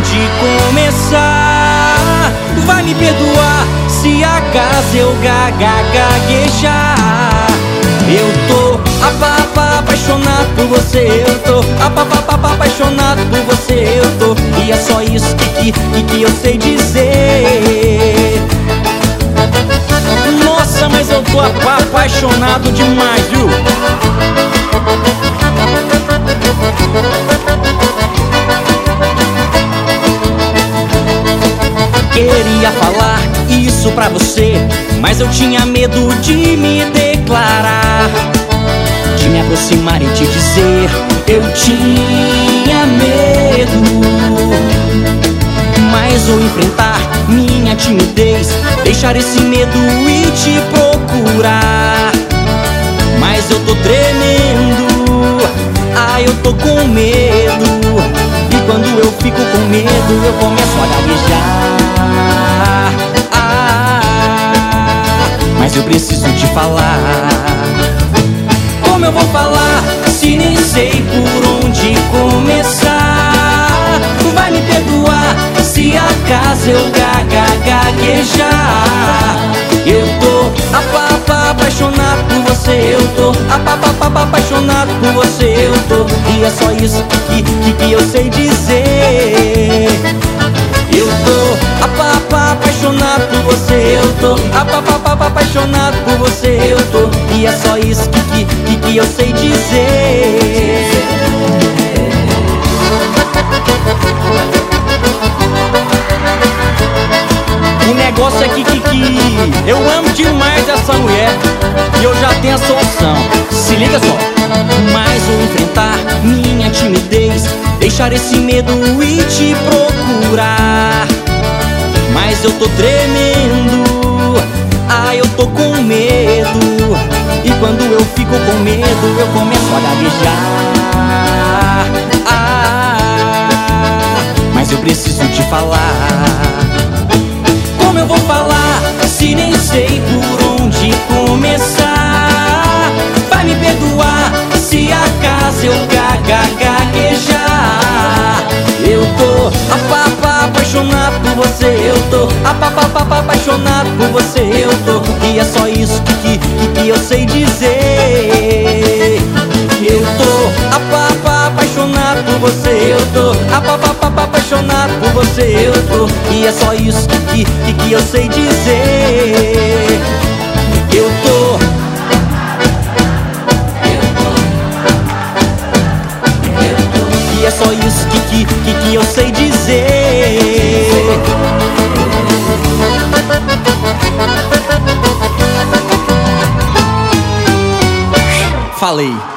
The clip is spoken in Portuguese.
onde começar. Vai me perdoar se acaso eu gaguejar. Eu tô apaixonado por você, eu tô apaixonado por você, eu tô. E é só isso que eu sei dizer. Nossa, mas eu tô apaixonado demais, viu? Queria falar isso pra você, mas eu tinha medo de me declarar, de me aproximar e te dizer. Eu tinha medo, mas vou enfrentar minha timidez, deixar esse medo e te procurar. Mas eu tô tremendo, eu tô com medo. E quando eu fico com medo, eu começo a gaguejar. Mas eu preciso te falar. Como eu vou falar se nem sei por onde começar? Vai me perdoar se acaso eu gaguejar. Eu tô apaixonado por você, eu tô apaixonado por você, eu tô. E é só isso que eu sei dizer. Eu tô apaixonado por você, eu tô apaixonado por você, eu tô. E é só isso que eu sei dizer. O negócio é que eu amo demais essa mulher e eu já tenho a solução. Se liga só. Mas vou enfrentar minha timidez, deixar esse medo e te procurar. Mas eu tô tremendo, eu tô com medo. E quando eu fico com medo, eu começo a gaguejar. Mas eu preciso te falar. Como eu vou falar se nem sei por onde começar? Vai me perdoar se acaso eu gaguejar. Eu tô apaixonado por você, eu tô apaixonado por você, eu tô. E é só isso que eu sei dizer. Eu tô apaixonado por você, eu tô apaixonado por você, eu tô. E é só isso que eu sei dizer. Eu tô. E é só isso que eu sei dizer. Falei.